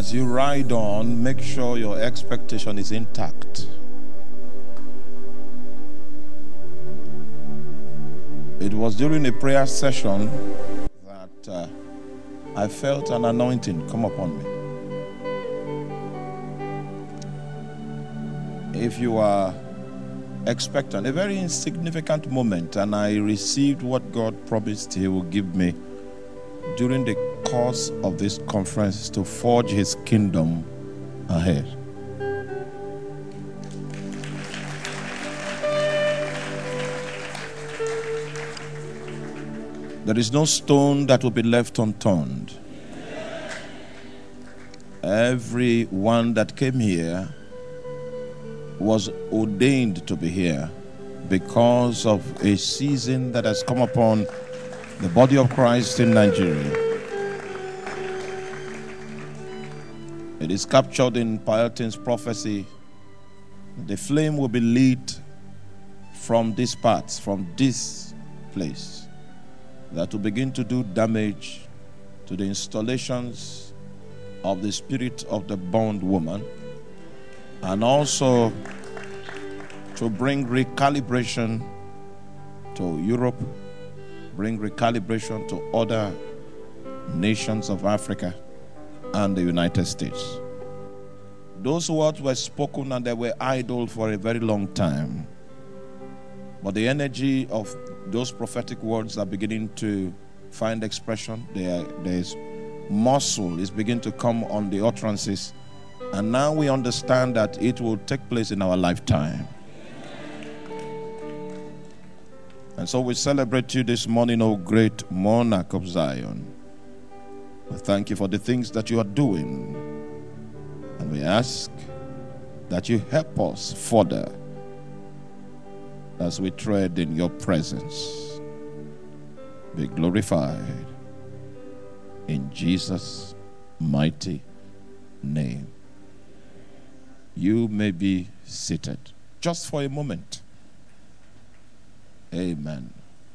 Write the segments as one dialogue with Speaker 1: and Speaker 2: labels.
Speaker 1: As you ride on, make sure your expectation is intact. It was during a prayer session that I felt an anointing come upon me. If you are expectant, a very insignificant moment, and I received what God promised He will give me during the course of this conference to forge His kingdom ahead. There is no stone that will be left unturned. Everyone that came here was ordained to be here because of a season that has come upon the body of Christ in Nigeria. It is captured in Piotin's prophecy. The flame will be lit from these parts, from this place, that will begin to do damage to the installations of the spirit of the bondwoman, and also to bring recalibration to Europe, bring recalibration to other nations of Africa and the United States. Those words were spoken and they were idle for a very long time. But the energy of those prophetic words are beginning to find expression. There's muscle is beginning to come on the utterances. And now we understand that it will take place in our lifetime. And so we celebrate you this morning, O great monarch of Zion. We thank you for the things that you are doing. And we ask that you help us further as we tread in your presence. Be glorified in Jesus' mighty name. You may be seated just for a moment. Amen.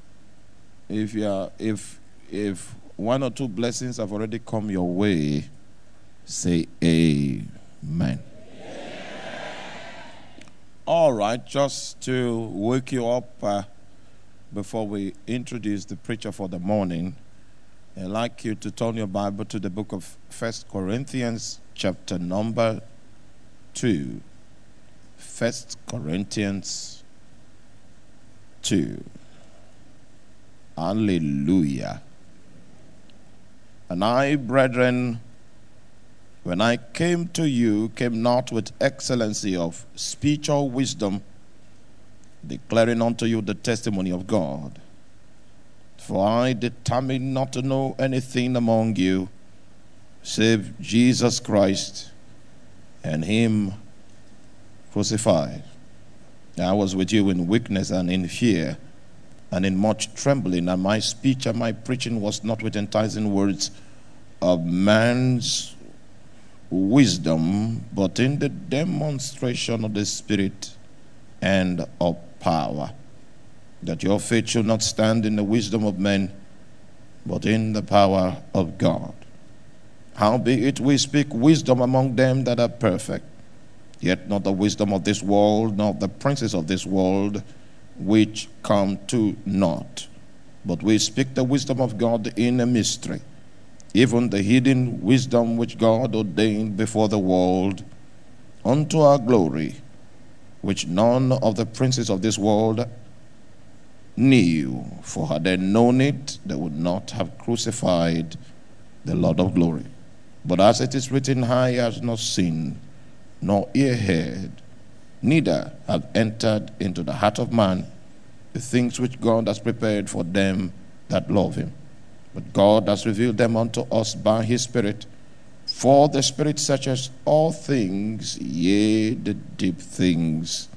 Speaker 1: If one or two blessings have already come your way, say amen. All right, just to wake you up before we introduce the preacher for the morning, I'd like you to turn your Bible to the book of 1 Corinthians chapter number 2. 1 Corinthians 2. Hallelujah. And I, brethren, when I came to you, came not with excellency of speech or wisdom, declaring unto you the testimony of God. For I determined not to know anything among you, save Jesus Christ and Him crucified. I was with you in weakness and in fear and in much trembling, and my speech and my preaching was not with enticing words of man's wisdom, but in the demonstration of the Spirit and of power, that your faith should not stand in the wisdom of men, but in the power of God. Howbeit we speak wisdom among them that are perfect, yet not the wisdom of this world, nor the princes of this world, which come to naught. But we speak the wisdom of God in a mystery, even the hidden wisdom which God ordained before the world, unto our glory, which none of the princes of this world knew. For had they known it, they would not have crucified the Lord of glory. But as it is written, eye has not seen, nor ear heard, neither have entered into the heart of man the things which God has prepared for them that love Him. But God has revealed them unto us by His Spirit. For the Spirit searches all things, yea, the deep things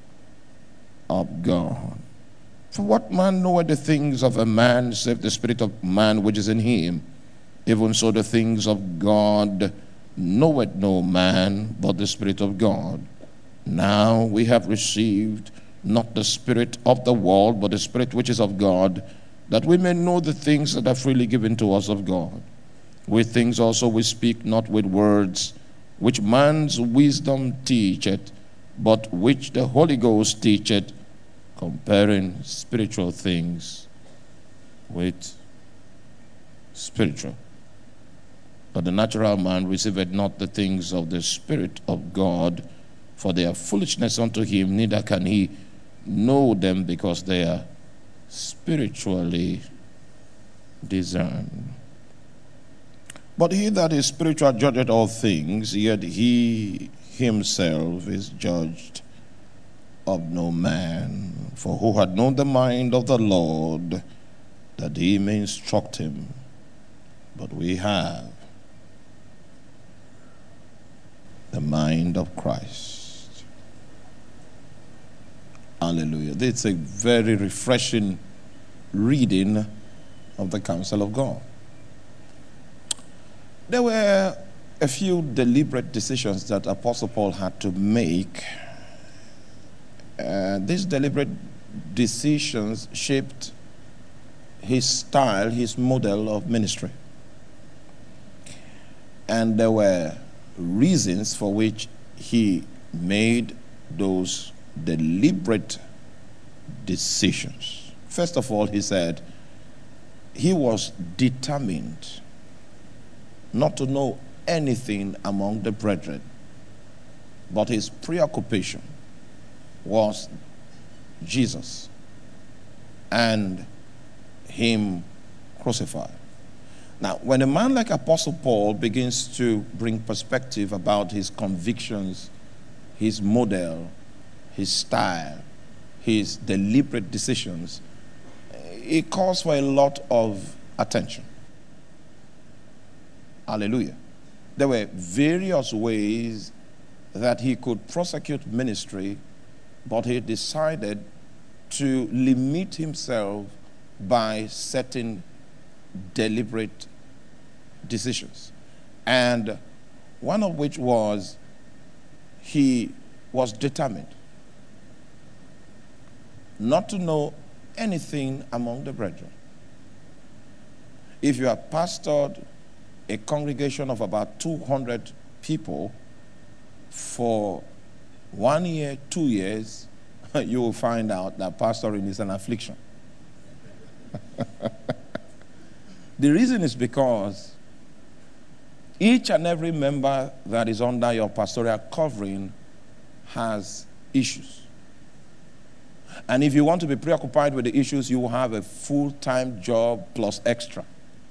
Speaker 1: of God. For what man knoweth the things of a man, save the spirit of man which is in him? Even so the things of God knoweth no man, but the Spirit of God. Now we have received not the spirit of the world, but the Spirit which is of God, that we may know the things that are freely given to us of God. With things also we speak not with words, which man's wisdom teacheth, but which the Holy Ghost teacheth, comparing spiritual things with spiritual. But the natural man receiveth not the things of the Spirit of God, for they are foolishness unto him, neither can he know them, because they are spiritually discerned. But he that is spiritual judgeth all things, yet he himself is judged of no man. For who had known the mind of the Lord, that he may instruct him? But we have the mind of Christ. Hallelujah. It's a very refreshing reading of the counsel of God. There were a few deliberate decisions that Apostle Paul had to make. These deliberate decisions shaped his style, his model of ministry. And there were reasons for which he made those deliberate decisions. First of all, he said he was determined not to know anything among the brethren, but his preoccupation was Jesus and him crucified. Now, when a man like Apostle Paul begins to bring perspective about his convictions, his model, his style, his deliberate decisions, it calls for a lot of attention. Hallelujah. There were various ways that he could prosecute ministry, but he decided to limit himself by certain deliberate decisions. And one of which was he was determined not to know anything among the brethren. If you have pastored a congregation of about 200 people for 1 year, 2 years, you will find out that pastoring is an affliction. The reason is because each and every member that is under your pastoral covering has issues. And if you want to be preoccupied with the issues, you will have a full-time job plus extra.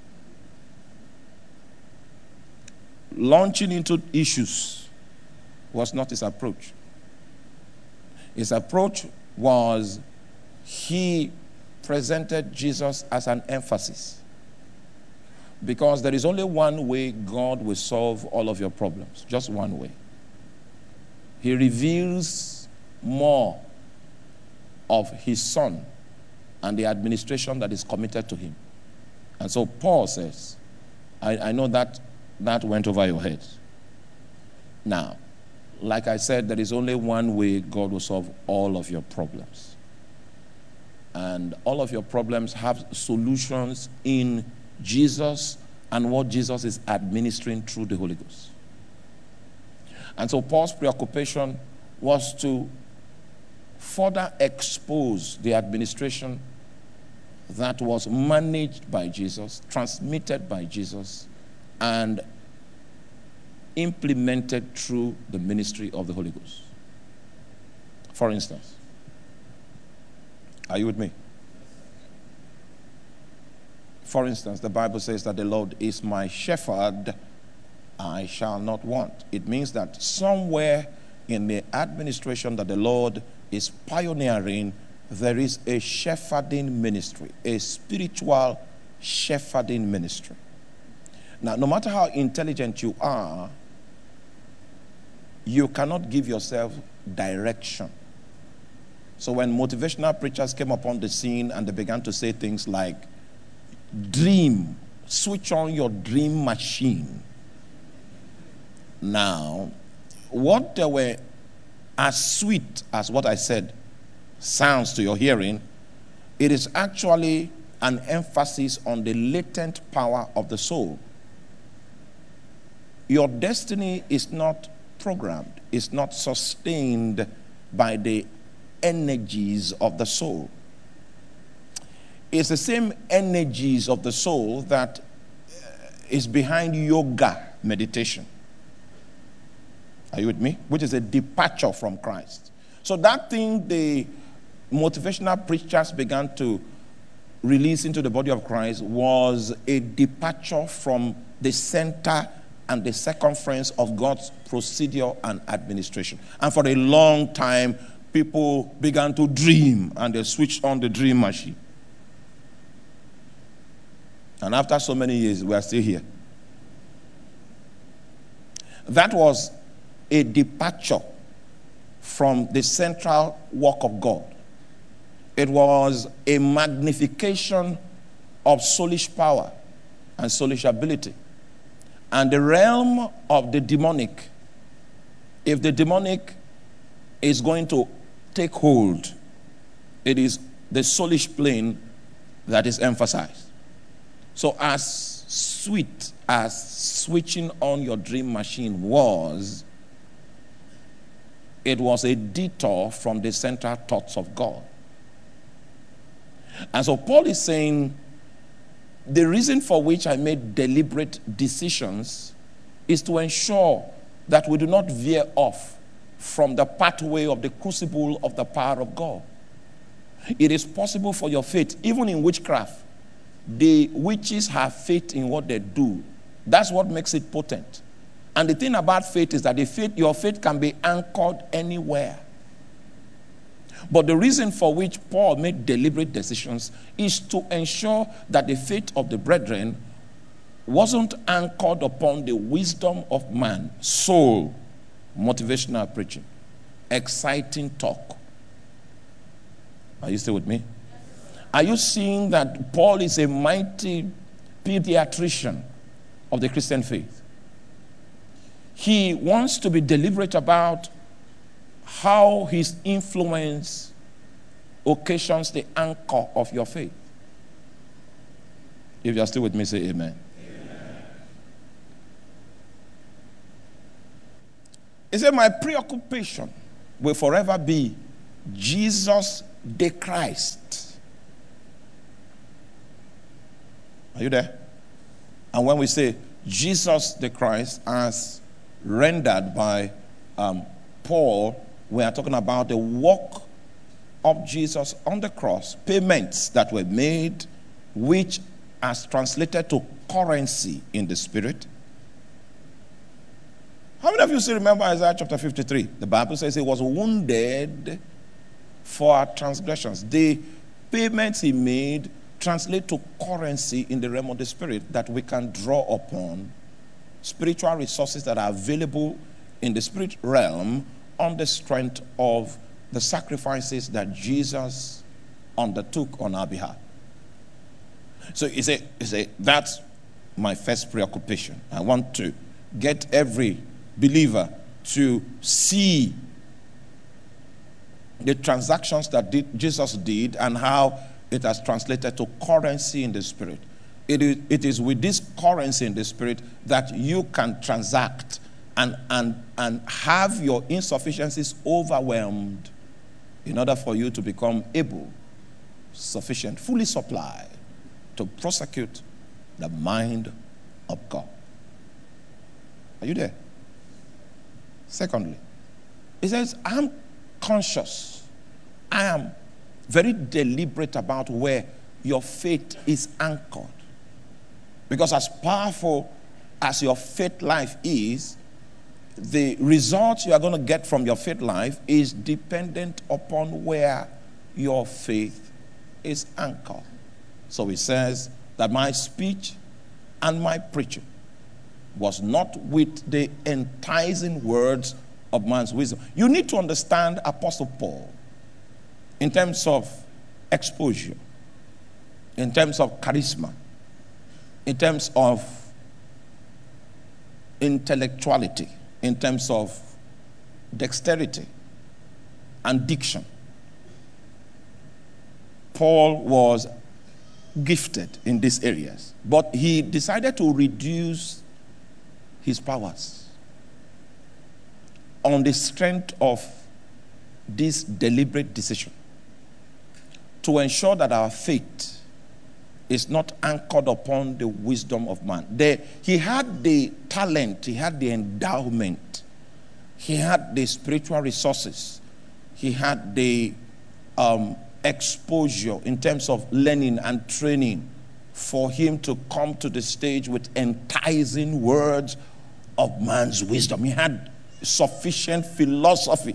Speaker 1: Launching into issues was not his approach. His approach was he presented Jesus as an emphasis. Because there is only one way God will solve all of your problems. Just one way. He reveals more of his Son and the administration that is committed to him. And so Paul says, I know that went over your head. Now, like I said, there is only one way God will solve all of your problems. And all of your problems have solutions in Jesus and what Jesus is administering through the Holy Ghost. And so Paul's preoccupation was to further expose the administration that was managed by Jesus, transmitted by Jesus, and implemented through the ministry of the Holy Ghost. For instance, are you with me? For instance, the Bible says that the Lord is my shepherd, I shall not want. It means that somewhere in the administration that the Lord is pioneering, there is a shepherding ministry, a spiritual shepherding ministry. Now, no matter how intelligent you are, you cannot give yourself direction. So when motivational preachers came upon the scene and they began to say things like, dream, switch on your dream machine. Now, what they were, as sweet as what I said sounds to your hearing, it is actually an emphasis on the latent power of the soul. Your destiny is not programmed, it's not sustained by the energies of the soul. It's the same energies of the soul that is behind yoga meditation. Are you with me? Which is a departure from Christ. So that thing the motivational preachers began to release into the body of Christ was a departure from the center and the circumference of God's procedure and administration. And for a long time, people began to dream, and they switched on the dream machine. And after so many years, we are still here. That was a departure from the central work of God. It was a magnification of soulish power and soulish ability. And the realm of the demonic, if the demonic is going to take hold, it is the soulish plane that is emphasized. So as sweet as switching on your dream machine was, it was a detour from the central thoughts of God. And so Paul is saying, the reason for which I made deliberate decisions is to ensure that we do not veer off from the pathway of the crucible of the power of God. It is possible for your faith, even in witchcraft. The witches have faith in what they do. That's what makes it potent. And the thing about faith is that your faith can be anchored anywhere. But the reason for which Paul made deliberate decisions is to ensure that the faith of the brethren wasn't anchored upon the wisdom of man, soul, motivational preaching, exciting talk. Are you still with me? Are you seeing that Paul is a mighty pediatrician of the Christian faith? He wants to be deliberate about how his influence occasions the anchor of your faith. If you are still with me, say amen. Amen. He said, my preoccupation will forever be Jesus the Christ. Are you there? And when we say Jesus the Christ as rendered by Paul, we are talking about the work of Jesus on the cross, payments that were made, which as translated to currency in the spirit. How many of you still remember Isaiah chapter 53? The Bible says he was wounded for our transgressions. The payments he made translate to currency in the realm of the spirit that we can draw upon, spiritual resources that are available in the spirit realm on the strength of the sacrifices that Jesus undertook on our behalf. So he said, that's my first preoccupation. I want to get every believer to see the transactions that Jesus did and how it has translated to currency in the spirit. It is with this currency in the spirit that you can transact and have your insufficiencies overwhelmed in order for you to become able, sufficient, fully supplied to prosecute the mind of God. Are you there? Secondly, he says, I'm conscious. I am very deliberate about where your faith is anchored. Because as powerful as your faith life is, the results you are going to get from your faith life is dependent upon where your faith is anchored. So he says that my speech and my preaching was not with the enticing words of man's wisdom. You need to understand Apostle Paul in terms of exposure, in terms of charisma, in terms of intellectuality, in terms of dexterity and diction. Paul was gifted in these areas, but he decided to reduce his powers on the strength of this deliberate decision to ensure that our faith is not anchored upon the wisdom of man. He had the talent, he had the endowment, he had the spiritual resources, he had the exposure in terms of learning and training for him to come to the stage with enticing words of man's wisdom. He had sufficient philosophy.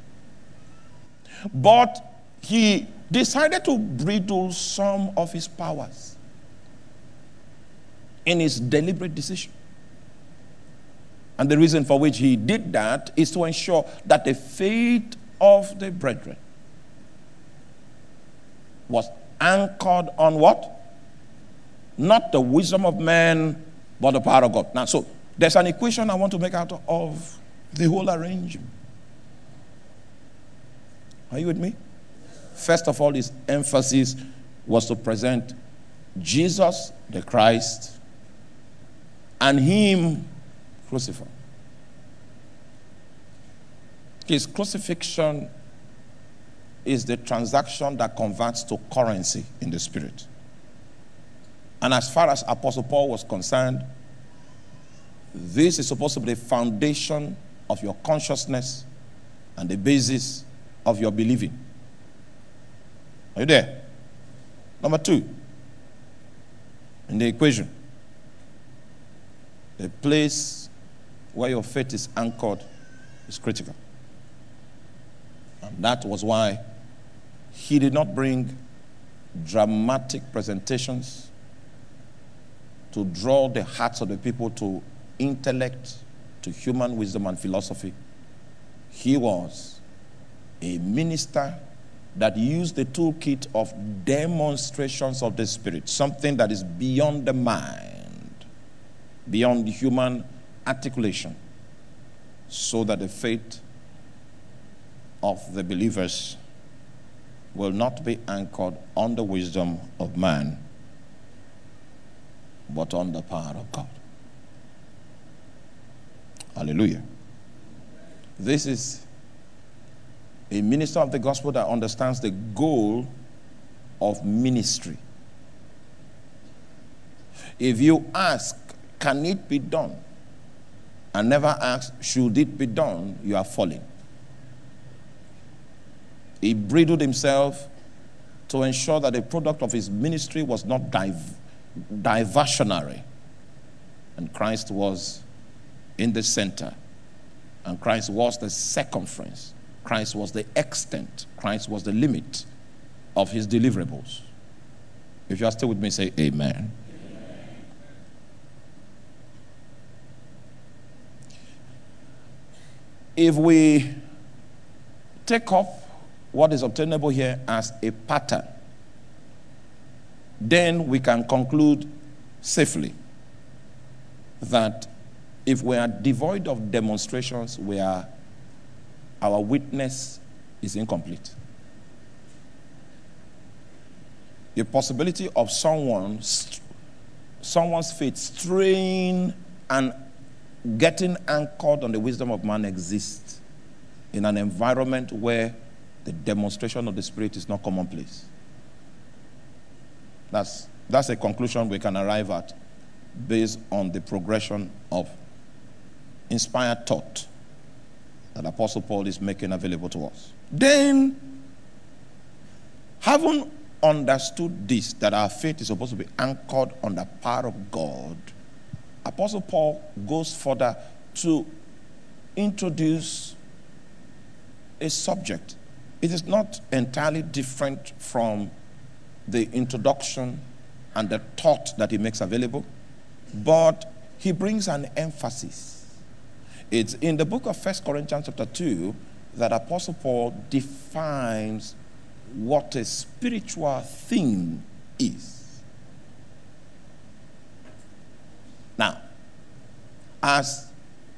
Speaker 1: But he decided to bridle some of his powers in his deliberate decision. And the reason for which he did that is to ensure that the faith of the brethren was anchored on what? Not the wisdom of man, but the power of God. Now, so there's an equation I want to make out of the whole arrangement. Are you with me? First of all, his emphasis was to present Jesus, the Christ, and him crucified. His crucifixion is the transaction that converts to currency in the spirit. And as far as Apostle Paul was concerned, this is supposed to be the foundation of your consciousness and the basis of your believing. Are you there? Number two, in the equation, the place where your faith is anchored is critical. And that was why he did not bring dramatic presentations to draw the hearts of the people to intellect, to human wisdom and philosophy. He was a minister that used the toolkit of demonstrations of the Spirit, something that is beyond the mind, beyond the human articulation, so that the faith of the believers will not be anchored on the wisdom of man, but on the power of God. Hallelujah. This is a minister of the gospel that understands the goal of ministry. If you ask, can it be done? And never ask, should it be done? You are falling. He bridled himself to ensure that the product of his ministry was not diversionary. And Christ was in the center. And Christ was the circumference. Christ was the extent. Christ was the limit of his deliverables. If you are still with me, say amen. If we take up what is obtainable here as a pattern, then we can conclude safely that if we are devoid of demonstrations, our witness is incomplete. The possibility of someone's faith straying and getting anchored on the wisdom of man exists in an environment where the demonstration of the Spirit is not commonplace. That's a conclusion we can arrive at based on the progression of inspired thought that Apostle Paul is making available to us. Then, having understood this, that our faith is supposed to be anchored on the power of God, Apostle Paul goes further to introduce a subject. It is not entirely different from the introduction and the thought that he makes available, but he brings an emphasis. It's in the book of 1 Corinthians chapter 2 that Apostle Paul defines what a spiritual thing is. Now, as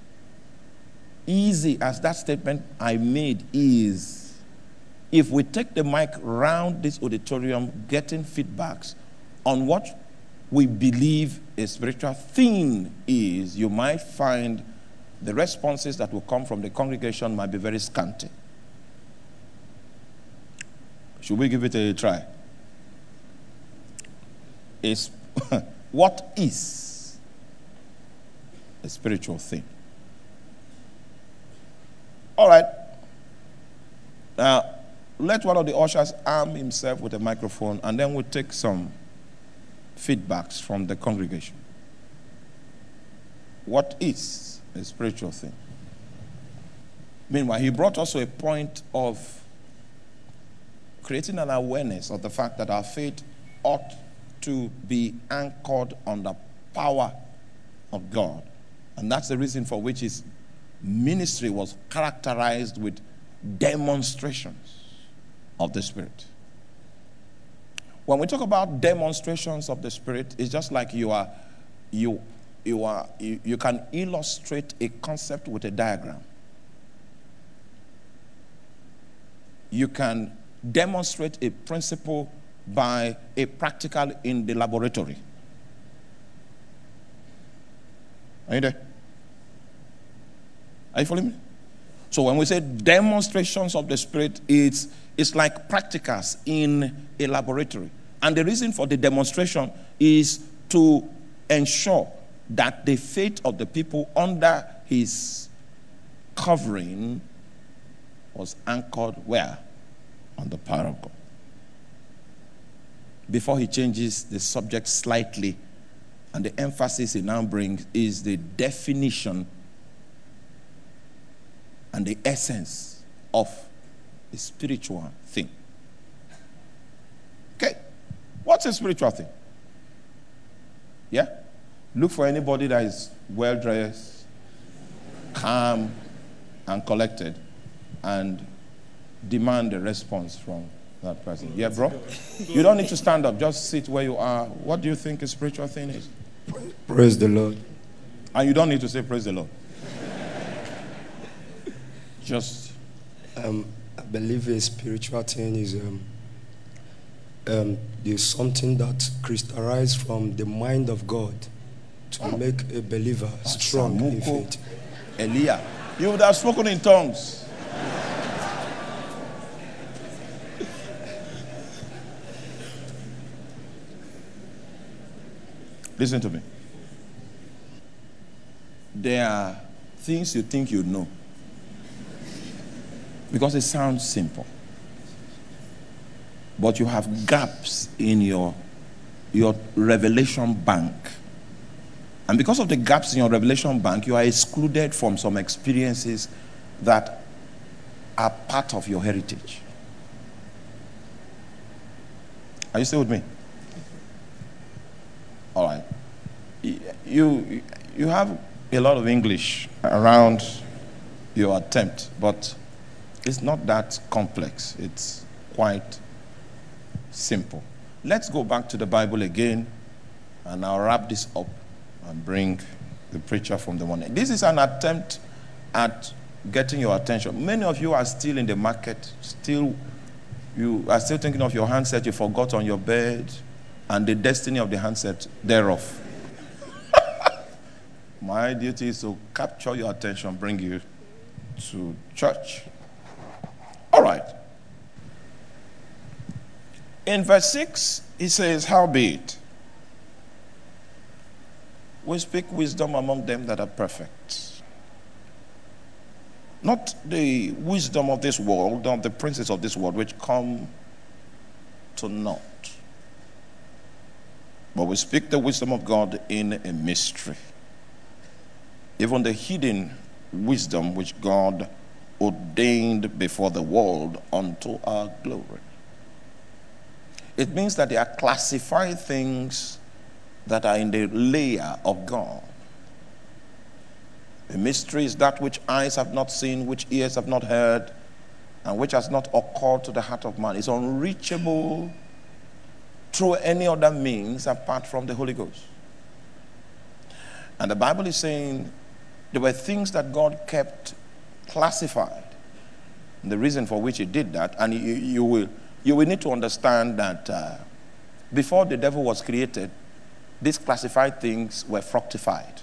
Speaker 1: easy as that statement I made is, if we take the mic round this auditorium getting feedbacks on what we believe a spiritual thing is, you might find the responses that will come from the congregation might be very scanty. Should we give it a try? What is a spiritual thing? All right. Now, let one of the ushers arm himself with a microphone, and then we'll take some feedbacks from the congregation. What is a spiritual thing? Meanwhile, he brought us to a point of creating an awareness of the fact that our faith ought to be anchored on the power of God. And that's the reason for which his ministry was characterized with demonstrations of the Spirit. When we talk about demonstrations of the Spirit, it's just like you can illustrate a concept with a diagram. You can demonstrate a principle by a practical in the laboratory. Are you there? Are you following me? So when we say demonstrations of the Spirit, it's like practicals in a laboratory. And the reason for the demonstration is to ensure that the faith of the people under his covering was anchored where? On the power of God. Before he changes the subject slightly, and the emphasis he now brings is the definition and the essence of a spiritual thing. Okay, what's a spiritual thing? Yeah? Look for anybody that is well-dressed, calm, and collected, and demand a response from that person. Yeah, bro? You don't need to stand up. Just sit where you are. What do you think a spiritual thing is?
Speaker 2: Praise the Lord.
Speaker 1: And you don't need to say praise the Lord. Just...
Speaker 2: I believe a spiritual thing is there's something that crystallizes from the mind of God to make a believer strong in faith.
Speaker 1: Elia, you would have spoken in tongues. Listen to me. There are things you think you know because it sounds simple, but you have gaps in your revelation bank. And because of the gaps in your revelation bank, you are excluded from some experiences that are part of your heritage. Are you still with me? All right. You have a lot of English around your attempt, but it's not that complex. It's quite simple. Let's go back to the Bible again, and I'll wrap this up and bring the preacher from the morning. This is an attempt at getting your attention. Many of you are still in the market, you are still thinking of your handset you forgot on your bed and the destiny of the handset thereof. My duty is to capture your attention, bring you to church. All right. In verse 6, he says, "Howbeit, we speak wisdom among them that are perfect. Not the wisdom of this world, not the princes of this world, which come to naught. But we speak the wisdom of God in a mystery, even the hidden wisdom which God ordained before the world unto our glory." It means that they are classified things that are in the layer of God. The mystery is that which eyes have not seen, which ears have not heard, and which has not occurred to the heart of man. It's unreachable through any other means apart from the Holy Ghost. And the Bible is saying there were things that God kept classified. And the reason for which he did that, and you will need to understand that before the devil was created, these classified things were fructified.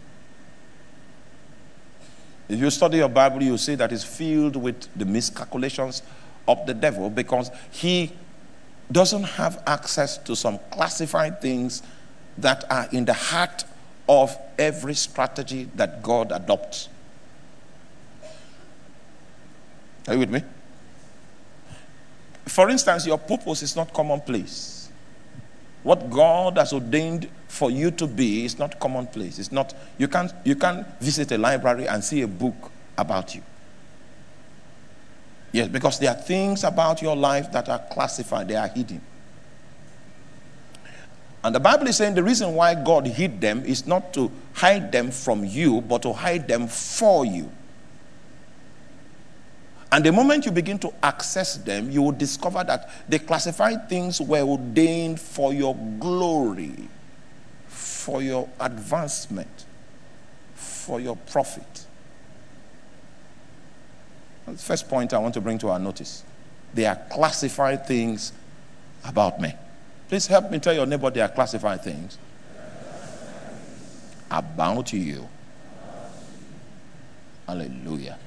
Speaker 1: If you study your Bible, you'll see that it's filled with the miscalculations of the devil, because he doesn't have access to some classified things that are in the heart of every strategy that God adopts. Are you with me? For instance, your purpose is not commonplace. What God has ordained for you to be is not commonplace. It's not, you can't visit a library and see a book about you. Yes, because there are things about your life that are classified, they are hidden. And the Bible is saying the reason why God hid them is not to hide them from you, but to hide them for you. And the moment you begin to access them, you will discover that the classified things were ordained for your glory, for your advancement, for your profit. That's the first point I want to bring to our notice. They are classified things about me. Please help me tell your neighbor they are classified things about you. Hallelujah.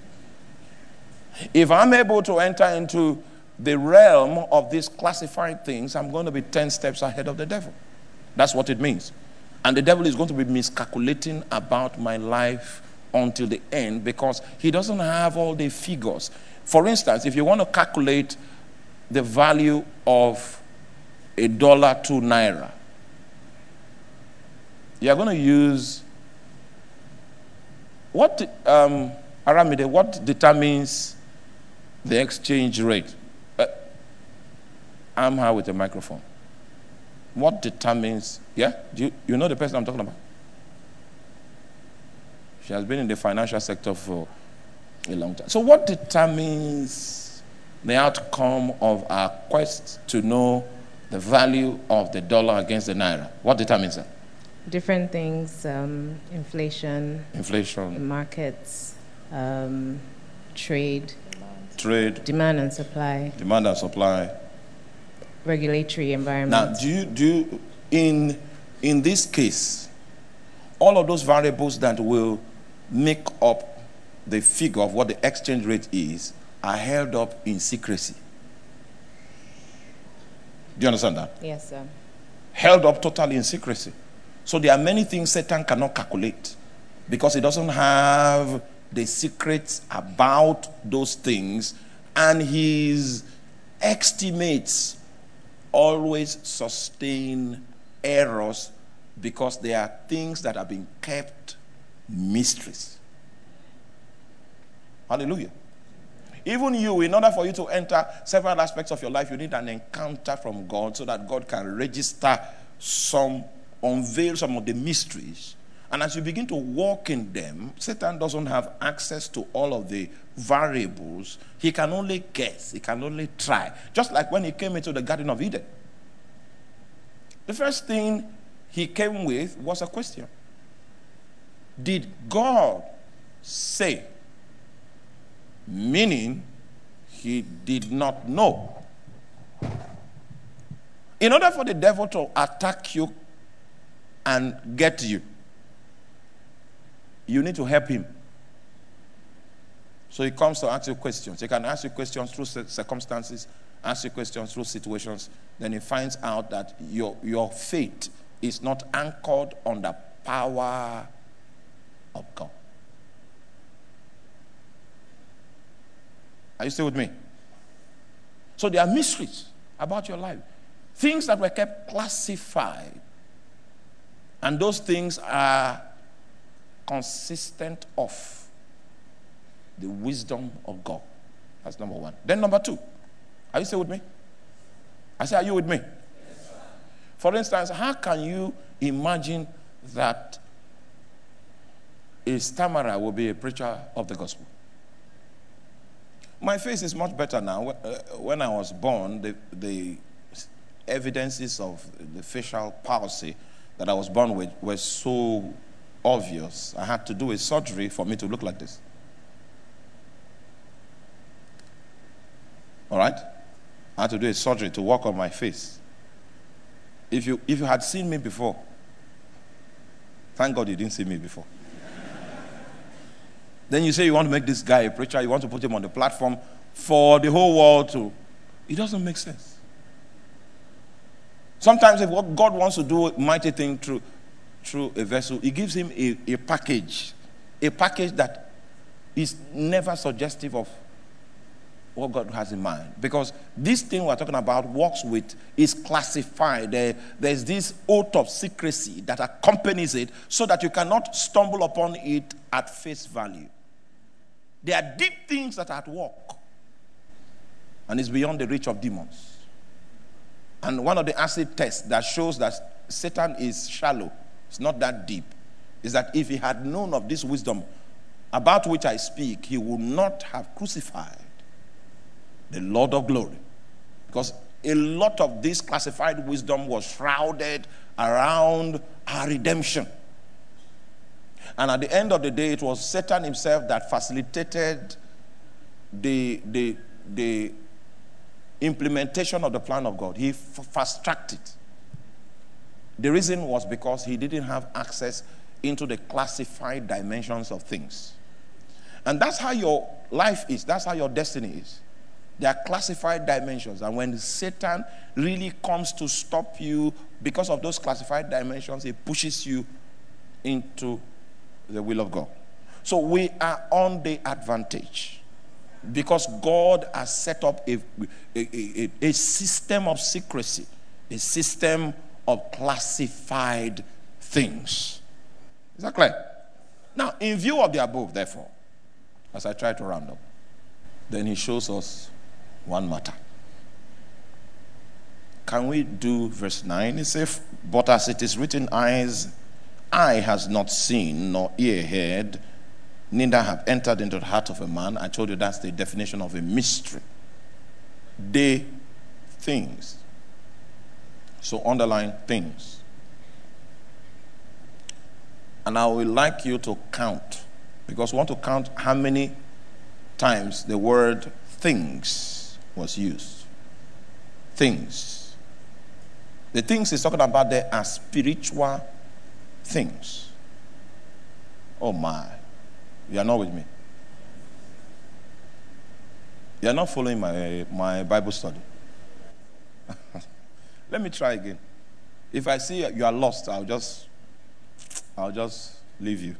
Speaker 1: If I'm able to enter into the realm of these classified things, I'm going to be 10 steps ahead of the devil. That's what it means. And the devil is going to be miscalculating about my life until the end, because he doesn't have all the figures. For instance, if you want to calculate the value of $1 to naira, you are going to use Aramide, what determines the exchange rate? I'm here with a microphone. What determines, yeah? You know the person I'm talking about? She has been in the financial sector for a long time. So what determines the outcome of our quest to know the value of the dollar against the naira? What determines that?
Speaker 3: Different things, inflation, markets, trade, demand and supply, regulatory environment.
Speaker 1: Now, do you in this case, all of those variables that will make up the figure of what the exchange rate is are held up in secrecy? Do you understand that?
Speaker 3: Yes, sir.
Speaker 1: Held up totally in secrecy. So there are many things Satan cannot calculate, because he doesn't have the secrets about those things, and his estimates always sustain errors, because there are things that have been kept mysteries. Hallelujah. Even you, in order for you to enter several aspects of your life, you need an encounter from God, so that God can unveil some of the mysteries. And as you begin to walk in them, Satan doesn't have access to all of the variables. He can only guess. He can only try. Just like when he came into the Garden of Eden. The first thing he came with was a question. Did God say? Meaning, he did not know. In order for the devil to attack you and get you, you need to help him. So he comes to ask you questions. He can ask you questions through circumstances, ask you questions through situations. Then he finds out that your faith is not anchored on the power of God. Are you still with me? So there are mysteries about your life. Things that were kept classified. And those things are consistent of the wisdom of God. That's number one. Then number two. Are you still with me? I say, are you with me? Yes, for instance, how can you imagine that a stammerer will be a preacher of the gospel? My face is much better now. When I was born, the evidences of the facial palsy that I was born with were so obvious. I had to do a surgery for me to look like this. All right? I had to do a surgery to work on my face. If you had seen me before, thank God you didn't see me before. Then you say you want to make this guy a preacher, you want to put him on the platform for the whole world to. It doesn't make sense. Sometimes if what God wants to do a mighty thing through a vessel, he gives him a package that is never suggestive of what God has in mind. Because this thing we're talking about is classified. There's this oath of secrecy that accompanies it so that you cannot stumble upon it at face value. There are deep things that are at work. And it's beyond the reach of demons. And one of the acid tests that shows that Satan is shallow, it's not that deep, is that if he had known of this wisdom about which I speak, he would not have crucified the Lord of glory. Because a lot of this classified wisdom was shrouded around our redemption. And at the end of the day, it was Satan himself that facilitated the implementation of the plan of God. He fast-tracked it. The reason was because he didn't have access into the classified dimensions of things. And that's how your life is. That's how your destiny is. There are classified dimensions. And when Satan really comes to stop you because of those classified dimensions, he pushes you into the will of God. So we are on the advantage. Because God has set up a system of secrecy, a system of classified things. Is that clear? Now, in view of the above, therefore, as I try to round up, then he shows us one matter. Can we do verse 9? It says, but as it is written, eye has not seen, nor ear heard, neither have entered into the heart of a man. I told you that's the definition of a mystery. The things. So underline things. And I would like you to count, because we want to count how many times the word things was used. Things. The things he's talking about there are spiritual things. Oh my. You are not with me. You are not following my Bible study. Let me try again. If I see you are lost, I'll just leave you.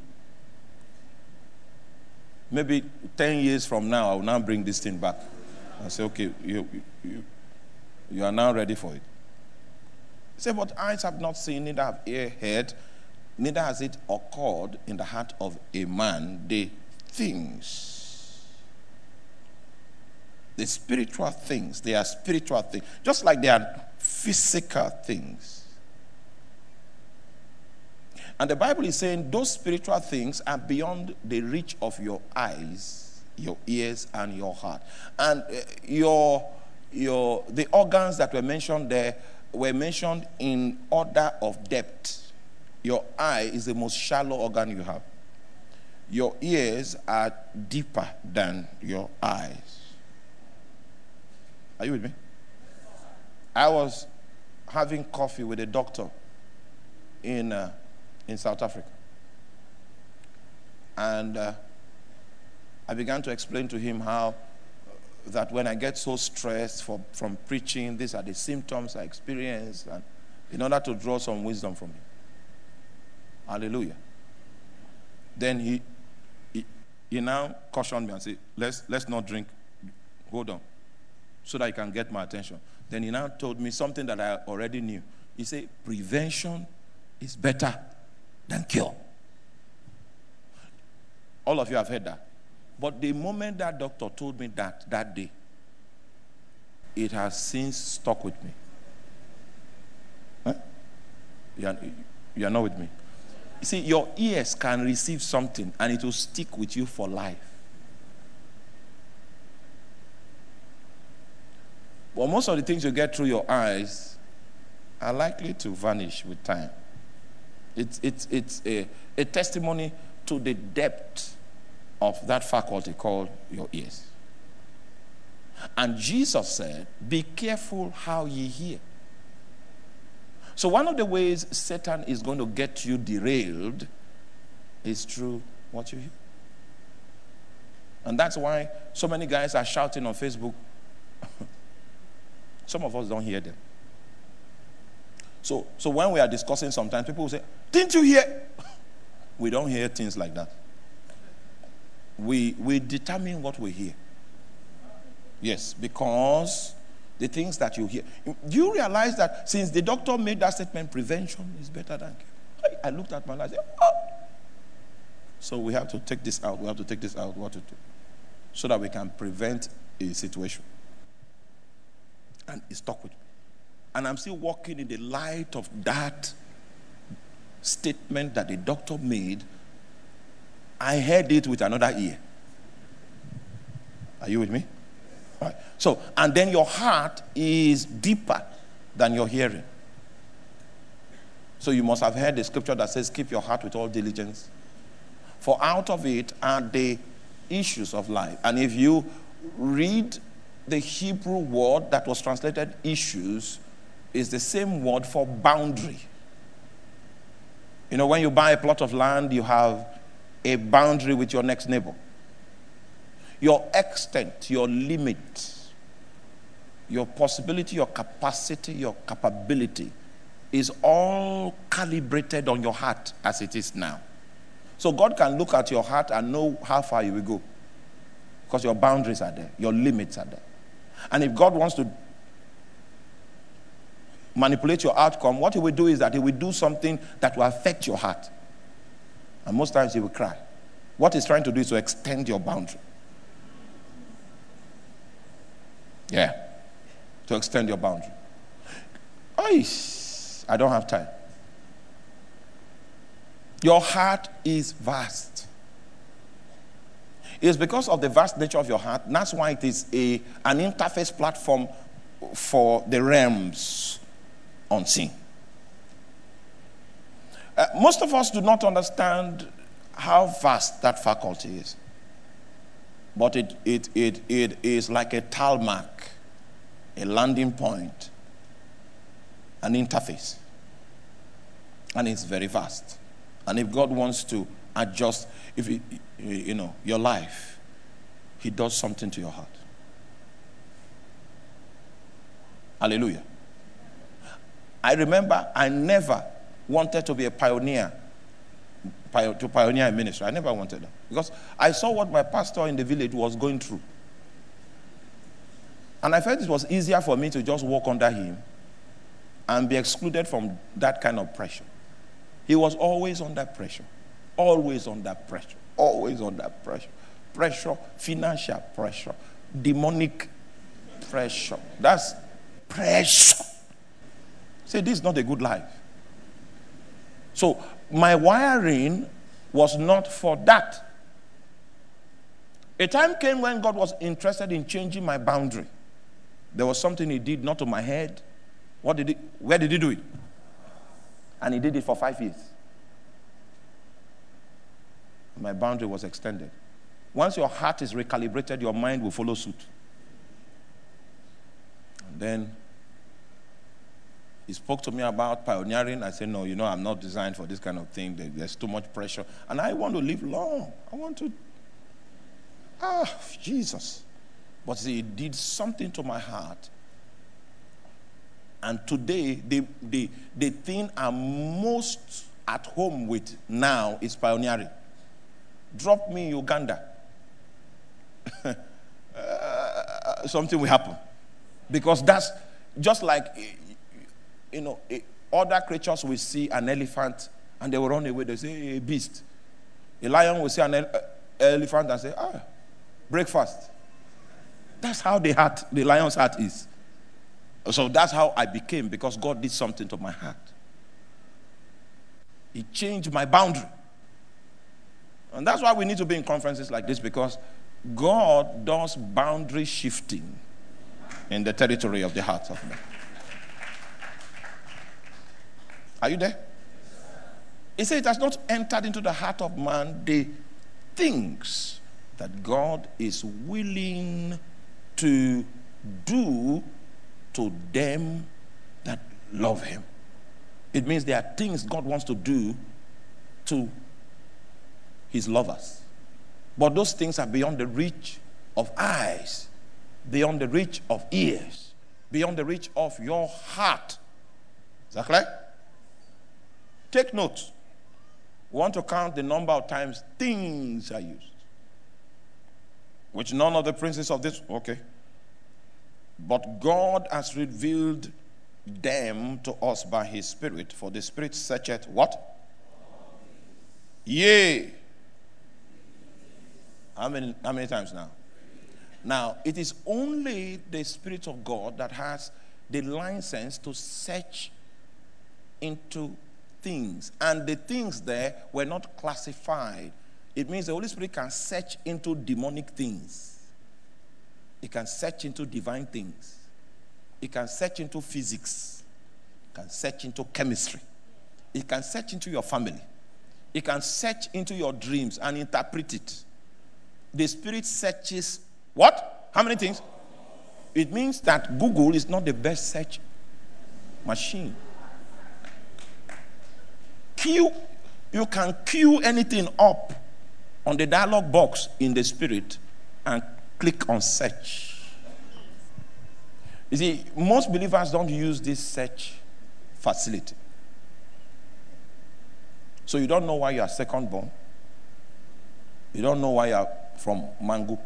Speaker 1: Maybe 10 years from now, I will now bring this thing back and say, okay, you are now ready for it. Say, but eyes have not seen, neither have ear heard, neither has it occurred in the heart of a man, the things. The spiritual things. They are spiritual things. Just like they are physical things. And the Bible is saying those spiritual things are beyond the reach of your eyes, your ears, and your heart. And the organs that were mentioned there were mentioned in order of depth. Your eye is the most shallow organ you have. Your ears are deeper than your eyes. Are you with me? I was having coffee with a doctor in South Africa. And I began to explain to him how that when I get so stressed from preaching, these are the symptoms I experience, and in order to draw some wisdom from him. Hallelujah. Then he now cautioned me and said, let's not drink. Hold on. So that he can get my attention. Then he now told me something that I already knew. He said, prevention is better than cure. All of you have heard that. But the moment that doctor told me that day, it has since stuck with me. Huh? You are not with me. You see, your ears can receive something and it will stick with you for life. But most of the things you get through your eyes are likely to vanish with time. It's a testimony to the depth of that faculty called your ears. And Jesus said, be careful how ye hear. So one of the ways Satan is going to get you derailed is through what you hear. And that's why so many guys are shouting on Facebook. Some of us don't hear them. So when we are discussing, sometimes people will say, didn't you hear? We don't hear things like that. We determine what we hear. Yes, because the things that you hear. Do you realize that since the doctor made that statement, prevention is better than cure? I looked at my life and said, oh. So we have to take this out. We have to take this out. What to do? So that we can prevent a situation. And it stuck with me. And I'm still walking in the light of that statement that the doctor made. I heard it with another ear. Are you with me? All right. So, and then your heart is deeper than your hearing. So you must have heard the scripture that says, keep your heart with all diligence. For out of it are the issues of life. And if you read the Hebrew word that was translated issues, is the same word for boundary. You know, when you buy a plot of land, you have a boundary with your next neighbor. Your extent, your limit, your possibility, your capacity, your capability is all calibrated on your heart as it is now. So God can look at your heart and know how far you will go. Because your boundaries are there. Your limits are there. And if God wants to manipulate your outcome, what he will do is that he will do something that will affect your heart. And most times he will cry. What he's trying to do is to extend your boundary. Yeah. To extend your boundary. I don't have time. Your heart is vast. It's because of the vast nature of your heart. That's why it is an interface platform for the realms unseen. Most of us do not understand how vast that faculty is. But it is like a tarmac, a landing point, an interface. And it's very vast. And if God wants to adjust, your life, he does something to your heart. Hallelujah. I remember I never wanted to be a pioneer, to pioneer in ministry. I never wanted that. Because I saw what my pastor in the village was going through. And I felt it was easier for me to just walk under him and be excluded from that kind of pressure. He was always under pressure. Always under pressure. Always under pressure. Pressure, financial pressure, demonic pressure. That's pressure. Say, this is not a good life. So, my wiring was not for that. A time came when God was interested in changing my boundary. There was something he did, not to my head. Where did he do it? And he did it for 5 years. My boundary was extended. Once your heart is recalibrated, your mind will follow suit. And then he spoke to me about pioneering. I said, no, I'm not designed for this kind of thing. There's too much pressure. And I want to live long. I want to, Jesus. But see, it did something to my heart. And today, the thing I'm most at home with now is pioneering. Drop me in Uganda. Something will happen. Because that's just like, other creatures will see an elephant and they will run away. They say, a beast. A lion will see an elephant and say, breakfast. That's how the lion's heart is. So that's how I became, because God did something to my heart. He changed my boundary. And that's why we need to be in conferences like this, because God does boundary shifting in the territory of the hearts of men. Are you there? He said it has not entered into the heart of man the things that God is willing to do to them that love him. It means there are things God wants to do to his lovers. But those things are beyond the reach of eyes, beyond the reach of ears, beyond the reach of your heart. Is that clear? Take note. We want to count the number of times things are used, which none of the princes of this, okay. But God has revealed them to us by his Spirit, for the Spirit searcheth what? Yea. How many times now? Now, it is only the Spirit of God that has the license to search into things. And the things there were not classified. It means the Holy Spirit can search into demonic things. It can search into divine things. It can search into physics. It can search into chemistry. It can search into your family. It can search into your dreams and interpret it. The Spirit searches what? How many things? It means that Google is not the best search machine. You can queue anything up on the dialog box in the Spirit and click on search. You see, most believers don't use this search facility. So you don't know why you are second born. You don't know why you are from Mango.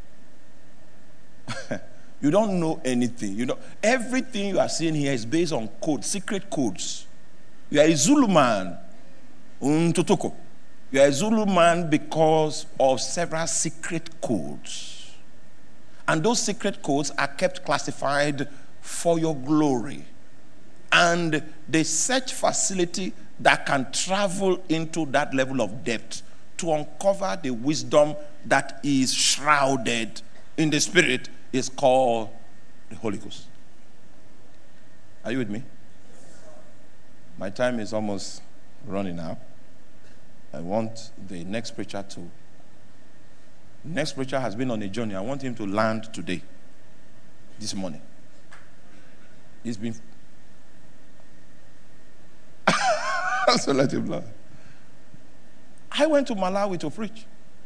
Speaker 1: You don't know anything. Everything you are seeing here is based on codes, secret codes. You are a Zulu man. Totoko. You are a Zulu man because of several secret codes. And those secret codes are kept classified for your glory. And the search facility that can travel into that level of depth to uncover the wisdom that is shrouded in the Spirit is called the Holy Ghost. Are you with me? My time is almost running out. I want the next preacher to. Next preacher has been on a journey. I want him to land today, this morning. He's been. So let him land. I went to Malawi to preach.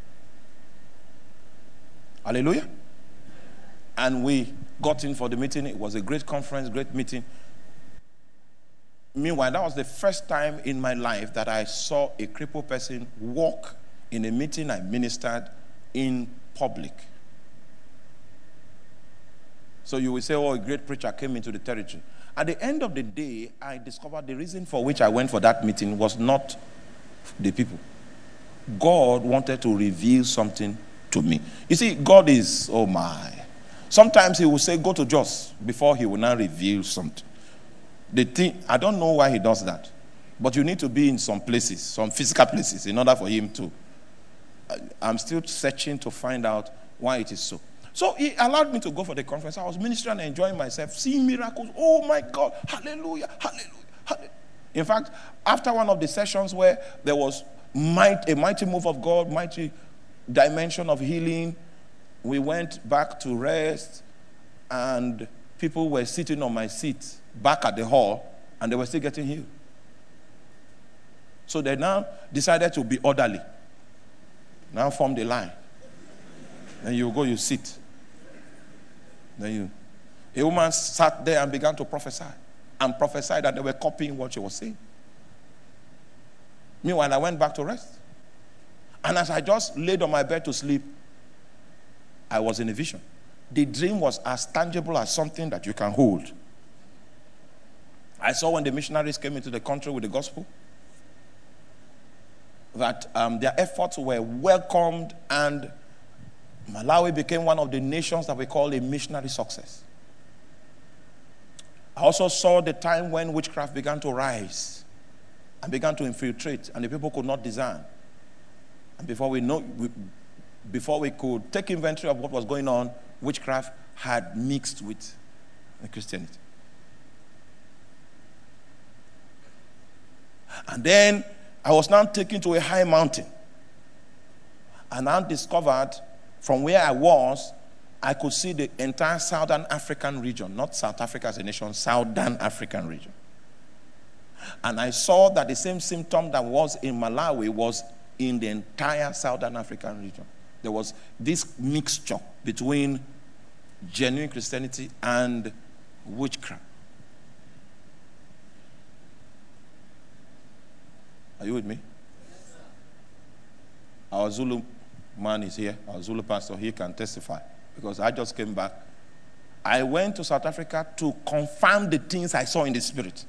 Speaker 1: Hallelujah. And we got in for the meeting. It was a great conference, great meeting. Meanwhile, that was the first time in my life that I saw a crippled person walk in a meeting I ministered in public. So you will say, oh, a great preacher came into the territory. At the end of the day, I discovered the reason for which I went for that meeting was not the people. God wanted to reveal something to me. You see, God is, oh my. Sometimes he will say, go to Jos, before he will now reveal something. The thing, I don't know why he does that. But you need to be in some places, some physical places, in order for him to. I'm still searching to find out why it is so. So he allowed me to go for the conference. I was ministering and enjoying myself, seeing miracles. Oh my God, hallelujah, hallelujah, hallelujah. In fact, after one of the sessions where there was a mighty move of God, mighty dimension of healing, we went back to rest, and people were sitting on my seat back at the hall, and they were still getting healed. So they now decided to be orderly. Now form the line. Then you go, you sit. A woman sat there and began to prophesy, and prophesied that they were copying what she was saying. Meanwhile, I went back to rest. And as I just laid on my bed to sleep, I was in a vision. The dream was as tangible as something that you can hold. I saw when the missionaries came into the country with the gospel, that their efforts were welcomed, and Malawi became one of the nations that we call a missionary success. I also saw the time when witchcraft began to rise and began to infiltrate, and the people could not discern. And before we could take inventory of what was going on, witchcraft had mixed with Christianity. And then I was now taken to a high mountain. And I discovered from where I was, I could see the entire Southern African region, not South Africa as a nation, Southern African region. And I saw that the same symptom that was in Malawi was in the entire Southern African region. There was this mixture between genuine Christianity and witchcraft. Are you with me? Our Zulu man is here. Our Zulu pastor, he can testify. Because I just came back. I went to South Africa to confirm the things I saw in the spirit.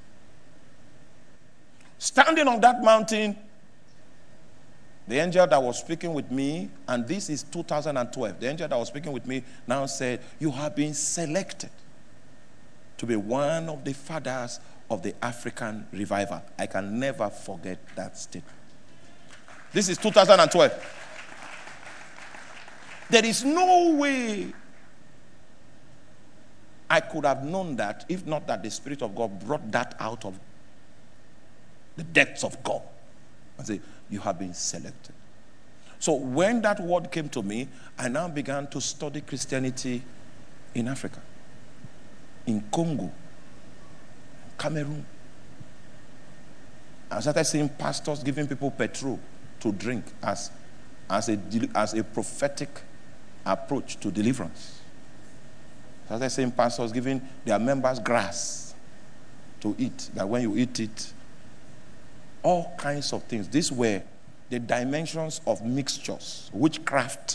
Speaker 1: Standing on that mountain, the angel that was speaking with me, and this is 2012, the angel that was speaking with me now said, you have been selected to be one of the fathers of the African revival. I can never forget that statement. This is 2012. There is no way I could have known that if not that the Spirit of God brought that out of the depths of God. I say, you have been selected. So when that word came to me, I now began to study Christianity in Africa, in Congo, Cameroon. I started seeing pastors giving people petrol to drink as a prophetic approach to deliverance. I started seeing pastors giving their members grass to eat, that when you eat it, all kinds of things. These were the dimensions of mixtures, witchcraft,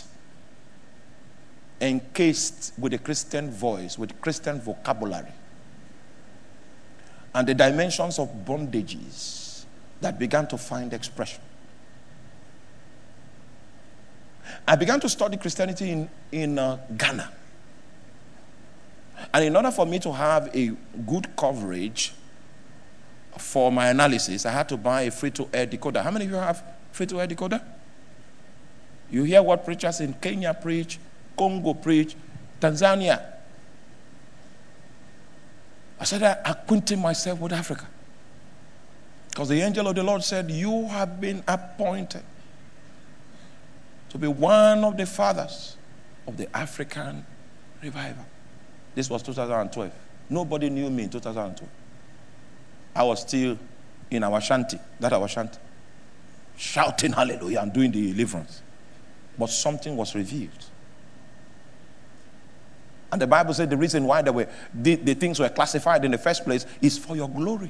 Speaker 1: encased with a Christian voice, with Christian vocabulary. And the dimensions of bondages that began to find expression. I began to study Christianity in Ghana. And in order for me to have a good coverage for my analysis, I had to buy a free-to-air decoder. How many of you have free-to-air decoder? You hear what preachers in Kenya preach, Congo preach, Tanzania. I started acquainting myself with Africa. Because the angel of the Lord said, you have been appointed to be one of the fathers of the African revival. This was 2012. Nobody knew me in 2012. I was still in our shanty, shouting hallelujah and doing the deliverance. But something was revealed. And the Bible said the reason why the things were classified in the first place is for your glory.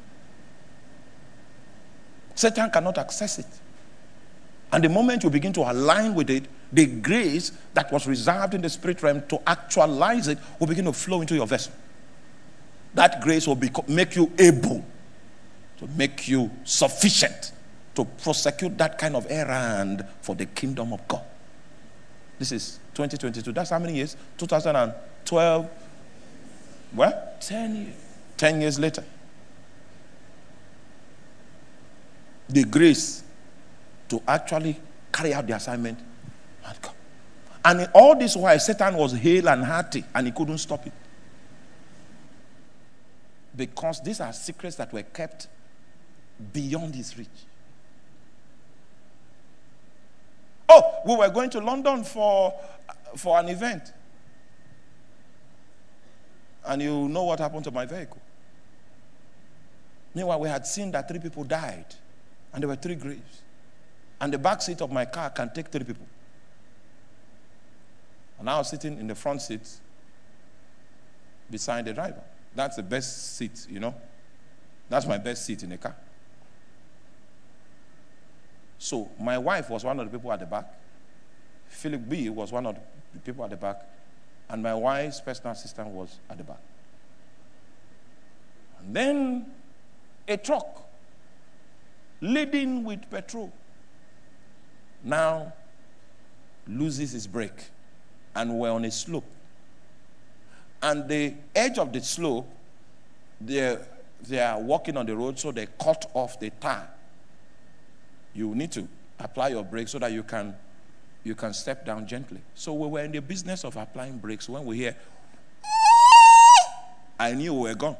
Speaker 1: Satan cannot access it. And the moment you begin to align with it, the grace that was reserved in the spirit realm to actualize it will begin to flow into your vessel. That grace will make you able, to make you sufficient to prosecute that kind of errand for the kingdom of God. This is 2022. That's how many years? 2012. Well, 10 years. 10 years later. The grace to actually carry out the assignment had come. And in all this while, Satan was hale and hearty, and he couldn't stop it. Because these are secrets that were kept beyond his reach. Oh, we were going to London for an event. And you know what happened to my vehicle. Meanwhile, we had seen that 3 people died. And there were 3 graves. And the back seat of my car can take 3 people. And I was sitting in the front seat beside the driver. That's the best seat, you know. That's my best seat in the car. So my wife was one of the people at the back. Philip B. was one of the people at the back. And my wife's personal assistant was at the back. And then a truck laden with petrol now loses its brake. And we're on a slope. And the edge of the slope, they are walking on the road, so they cut off the tire. You need to apply your brakes so that you can step down gently. So we were in the business of applying brakes. When we hear, I knew we were gone.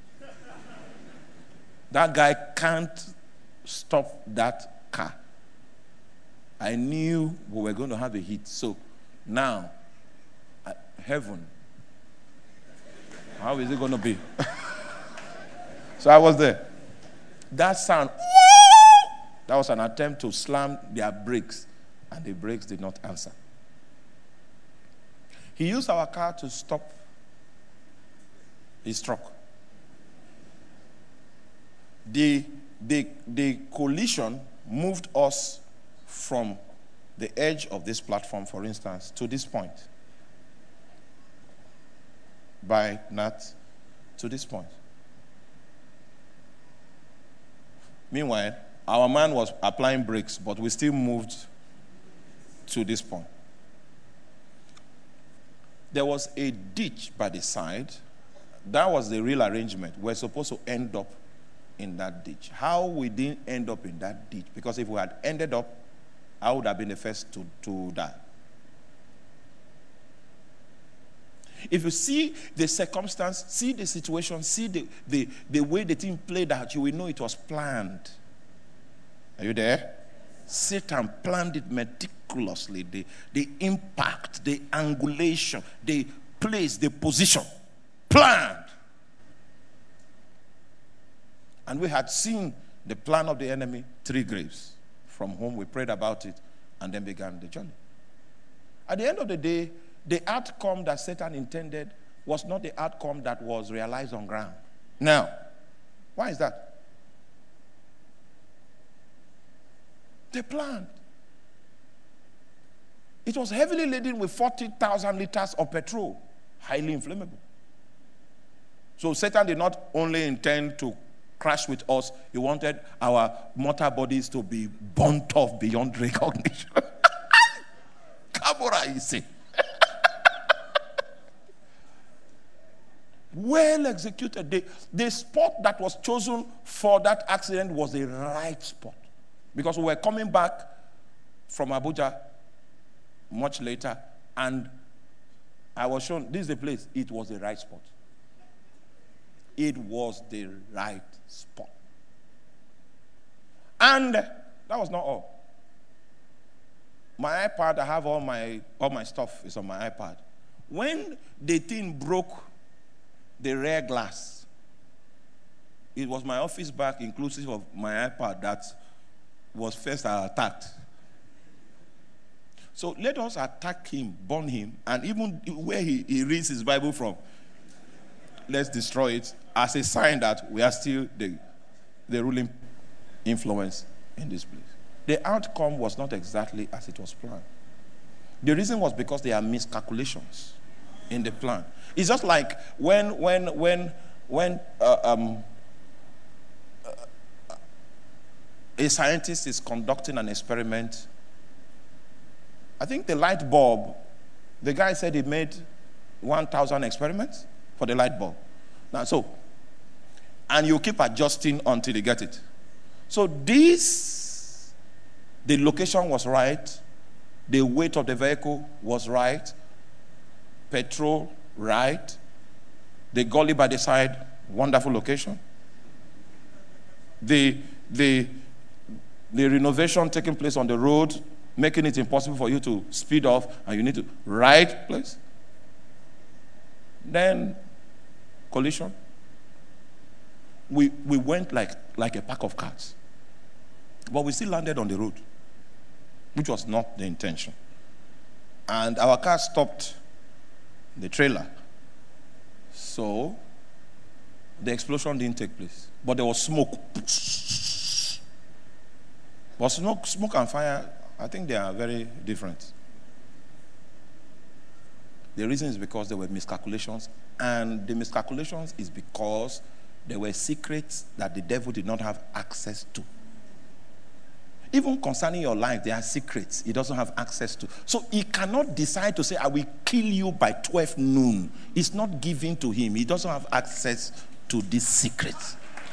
Speaker 1: That guy can't stop that car. I knew we were going to have a hit. So now, heaven, how is it going to be? So I was there. That sound, that was an attempt to slam their brakes, and the brakes did not answer. He used our car to stop his truck. The collision moved us from the edge of this platform, for instance, to this point. By Nat to this point. Meanwhile, our man was applying brakes, but we still moved to this point. There was a ditch by the side. That was the real arrangement. We're supposed to end up in that ditch. How we didn't end up in that ditch? Because if we had ended up, I would have been the first to die. If you see the circumstance, see the situation, see the way the thing played out, you will know it was planned. Are you there? Satan planned it meticulously. The impact, the angulation, the place, the position. Planned. And we had seen the plan of the enemy, 3 graves, from whom we prayed about it and then began the journey. At the end of the day, the outcome that Satan intended was not the outcome that was realized on ground. Now, why is that? They planned. It was heavily laden with 40,000 liters of petrol, highly inflammable. So Satan did not only intend to crash with us, he wanted our mortal bodies to be burnt off beyond recognition. Kabura, you see. Well executed. The spot that was chosen for that accident was the right spot. Because we were coming back from Abuja much later, and I was shown, this is the place. It was the right spot. It was the right spot. And that was not all. My iPad, I have all my stuff is on my iPad. When the thing broke the rear glass, it was my office bag, inclusive of my iPad, that was first attacked. So let us attack him, burn him, and even where he reads his Bible from, let's destroy it as a sign that we are still the ruling influence in this place. The outcome was not exactly as it was planned. The reason was because there are miscalculations in the plan. It's just like when a scientist is conducting an experiment. I think the light bulb, the guy said he made 1,000 experiments for the light bulb. Now, and you keep adjusting until you get it. So the location was right, the weight of the vehicle was right, petrol right, the gully by the side, wonderful location. The renovation taking place on the road, making it impossible for you to speed off, and you need to right place. Then collision. We went like a pack of cards. But we still landed on the road, which was not the intention. And our car stopped the trailer. So the explosion didn't take place. But there was smoke. But smoke and fire, I think they are very different. The reason is because there were miscalculations, and the miscalculations is because there were secrets that the devil did not have access to. Even concerning your life, there are secrets he doesn't have access to. So he cannot decide to say, I will kill you by 12 noon. It's not given to him. He doesn't have access to these secrets.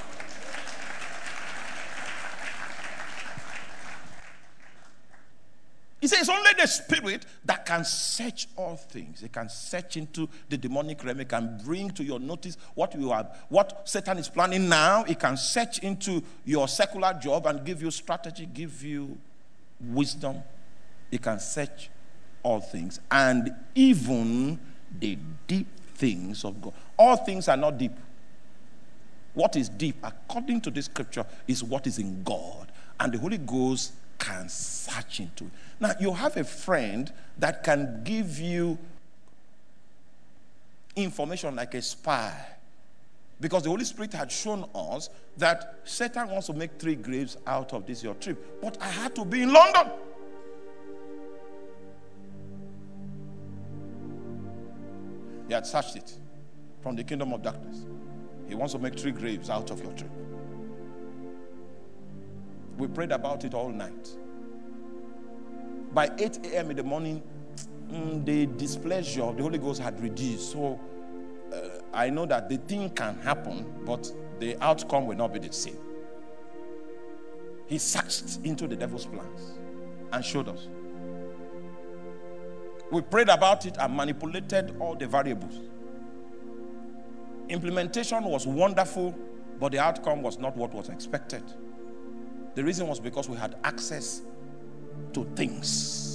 Speaker 1: He says it's only the Spirit that can search all things. It can search into the demonic realm. It can bring to your notice what Satan is planning now. It can search into your secular job and give you strategy, give you wisdom. It can search all things, and even the deep things of God. All things are not deep. What is deep, according to this scripture, is what is in God. And the Holy Ghost can search into it. Now, you have a friend that can give you information like a spy. Because the Holy Spirit had shown us that Satan wants to make 3 graves out of this your trip. But I had to be in London. He had searched it from the kingdom of darkness. He wants to make 3 graves out of your trip. We prayed about it all night. By 8 a.m. in the morning, the displeasure of the Holy Ghost had reduced. So I know that the thing can happen, but the outcome will not be the same. He searched into the devil's plans and showed us. We prayed about it and manipulated all the variables. Implementation was wonderful, but the outcome was not what was expected. The reason was because we had access to things.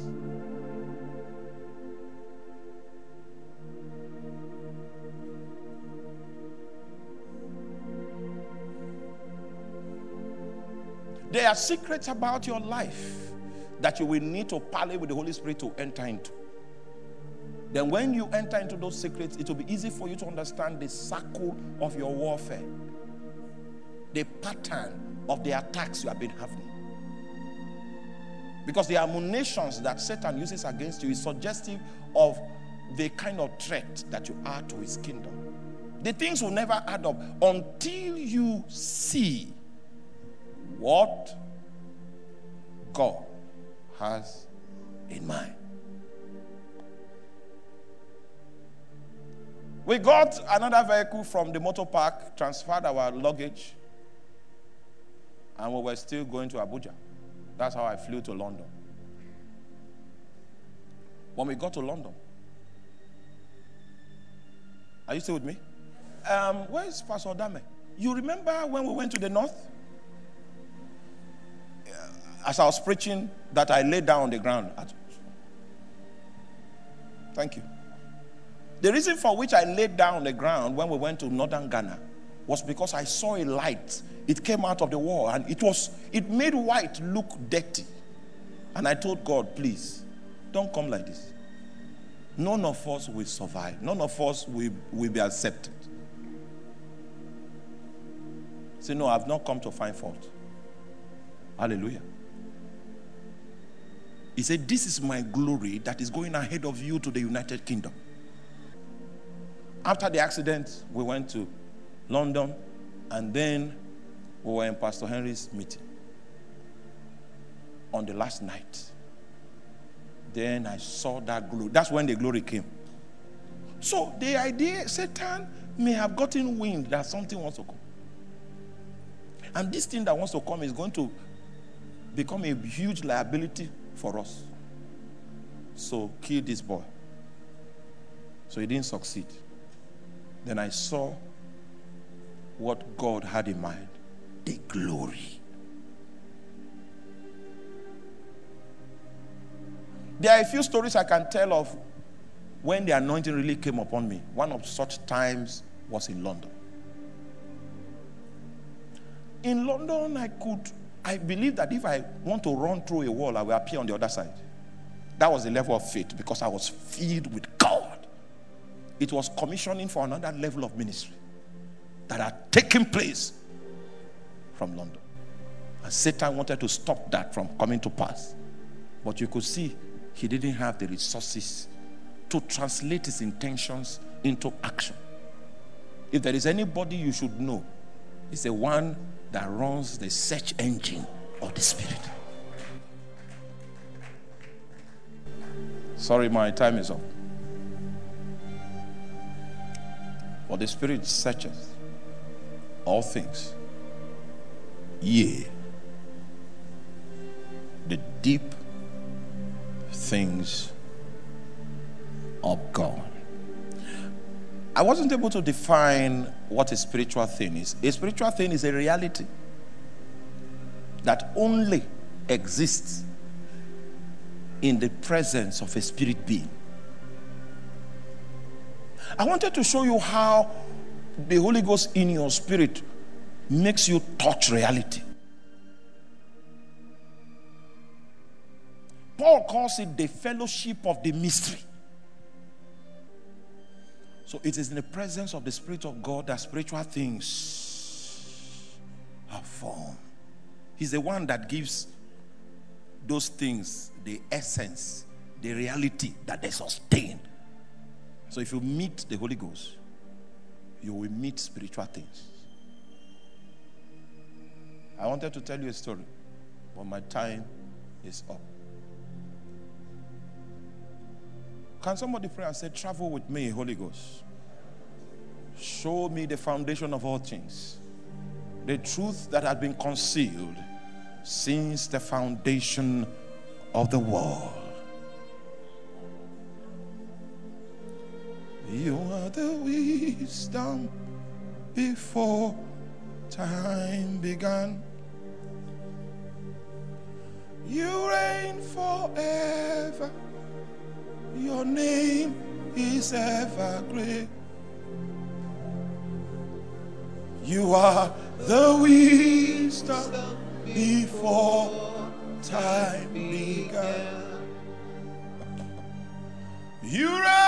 Speaker 1: There are secrets about your life that you will need to parley with the Holy Spirit to enter into. Then when you enter into those secrets, it will be easy for you to understand the circle of your warfare, the pattern of the attacks you have been having. Because the ammunitions that Satan uses against you is suggestive of the kind of threat that you are to his kingdom. The things will never add up until you see what God has in mind. We got another vehicle from the motor park, transferred our luggage, and we were still going to Abuja. That's how I flew to London. When we got to London, are you still with me? Where is Pastor Dame? You remember when we went to the north? As I was preaching, that I laid down on the ground. Thank you. The reason for which I laid down on the ground when we went to northern Ghana was because I saw a light. It came out of the wall and it made white look dirty. And I told God, please, don't come like this. None of us will survive. None of us will be accepted. Say, no, I've not come to find fault. Hallelujah. He said, this is my glory that is going ahead of you to the United Kingdom. After the accident, we went to London, and then we were in Pastor Henry's meeting on the last night. Then I saw that glory. That's when the glory came. So the idea, Satan may have gotten wind that something wants to come. And this thing that wants to come is going to become a huge liability for us. So kill this boy. So he didn't succeed. Then I saw what God had in mind. The glory. There are a few stories I can tell of when the anointing really came upon me. One of such times was in London. In London, I believe that if I want to run through a wall, I will appear on the other side. That was the level of faith because I was filled with God. It was commissioning for another level of ministry that had taken place from London. And Satan wanted to stop that from coming to pass. But you could see he didn't have the resources to translate his intentions into action. If there is anybody you should know, it's the one that runs the search engine of the Spirit. Sorry, my time is up. For the Spirit searches all things, yea, the deep things of God. I wasn't able to define what a spiritual thing is. A spiritual thing is a reality that only exists in the presence of a spirit being. I wanted to show you how the Holy Ghost in your spirit makes you touch reality. Paul calls it the fellowship of the mystery. So it is in the presence of the Spirit of God that spiritual things are formed. He's the one that gives those things the essence, the reality that they sustain. So if you meet the Holy Ghost, you will meet spiritual things. I wanted to tell you a story, but my time is up. Can somebody pray and say, travel with me, Holy Ghost? Show me the foundation of all things, the truth that had been concealed since the foundation of the world. You are the wisdom before time began. You reign forever. Your name is ever great. You are the wisdom before time began. You reign